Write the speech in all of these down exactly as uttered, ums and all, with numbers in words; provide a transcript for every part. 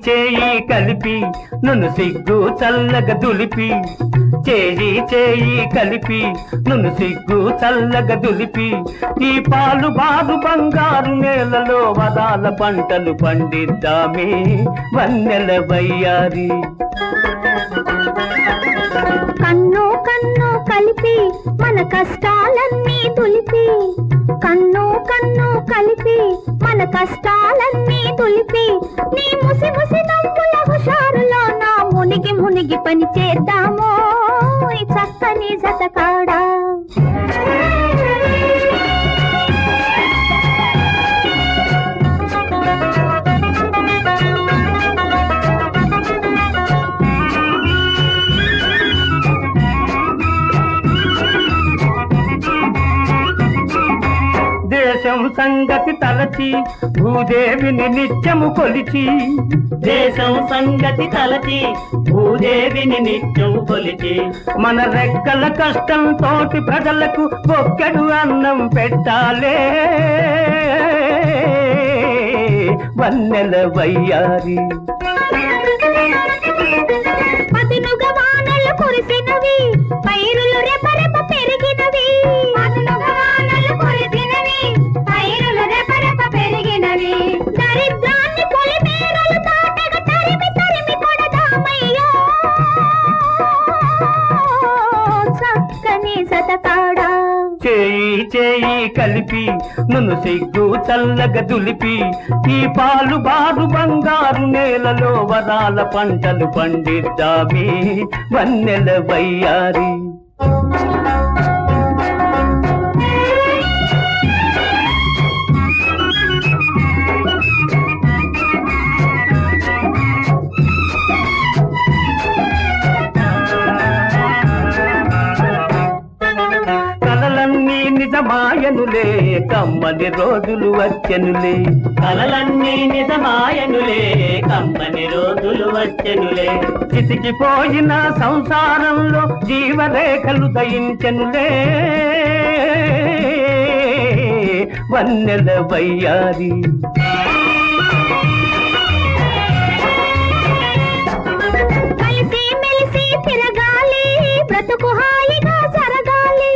చేయి కలిపి నును సిగ్గు చల్లగా దులిపి చేయి చేయి కలిపి నును సిగ్గు చల్లగా దులిపి ఈ పాలు బారు బంగారు నేలలో వదాల పంటలు పండిద్దామే వన్నెల వయ్యారి. కన్ను కన్ను కలిపి మన కష్టాలన్నీ తులిపి కన్ను కన్ను కలిపి మన కష్టాలన్నీ తులిపి నీ ముసి ముసి నవ్వుల హుషారులో నా మునిగి మునిగి పని చేద్దామో ఈ చక్కని జతకాడా. దేశం సంగతి తలచి భూదేవిని నిత్యము కొలిచి దేశం సంగతి తలచి భూదేవిని నిత్యం కొలిచి మన రెక్కల కష్టం తోటి ప్రజలకు ఒక్కడు అన్నం పెట్టాలే వన్నెల వయ్యారి. పదునుగా వానలు కురిసినవి పైరులు రెపరెప పెరిగినవి పదునుగా వానలు కురిసినవి పైరులు రెపరెప పెరిగినవి దరిద్రాన్ని పొలిమేరలు తాటగా తరిమి తరిమి కొడదామయ్యో చక్కని జతకాడా. చేయి చేయి కలిపి నును సిగ్గు చల్లగా దులిపి ఈ పాలు బారు బంగారు నేలలో వరాల పంటలు పండిద్దామే వన్నెల వయ్యారి. నిజమాయనులే కమ్మని రోజులు వచ్చెనులే కలలన్నీ నిజమాయనులే కమ్మని రోజులు వచ్చెనులే చితికిపోయిన సంసారంలో జీవరేఖలు దయించెనులే వన్నెల వయ్యారి. కలిసి మెలిసి తిరగాలి బ్రతుకు హాయిగా జరగాలి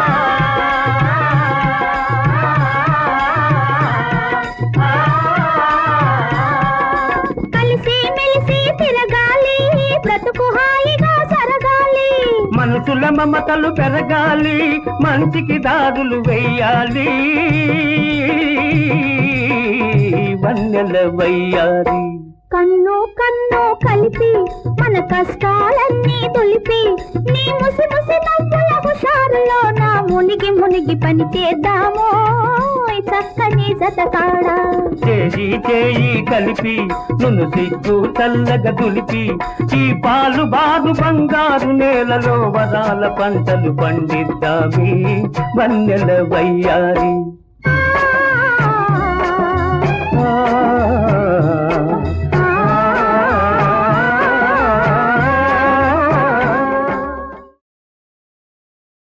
కలిసి మెలిసి తిరగాలి బ్రతుకు హాయిగా జరగాలి మనసుల మమతలు పెరగాలి మంచికి దారులు వెయ్యాలి వన్నెల వయ్యారి. కన్ను కన్ను కలిపి మన కష్టాలన్నీ తులిపి నీ ముసి ముసి నవ్వుల హుషారులో నా మునిగి మునిగి పని చేద్దామో ఈ చక్కని జతకాడా. చేయి చేయి కలిపి నును సిగ్గు చల్లగా దులిపి ఈ పాలు బారు బంగారు నేలలో వరాల పంటలు పండిద్దామే వన్నెల వయ్యారి.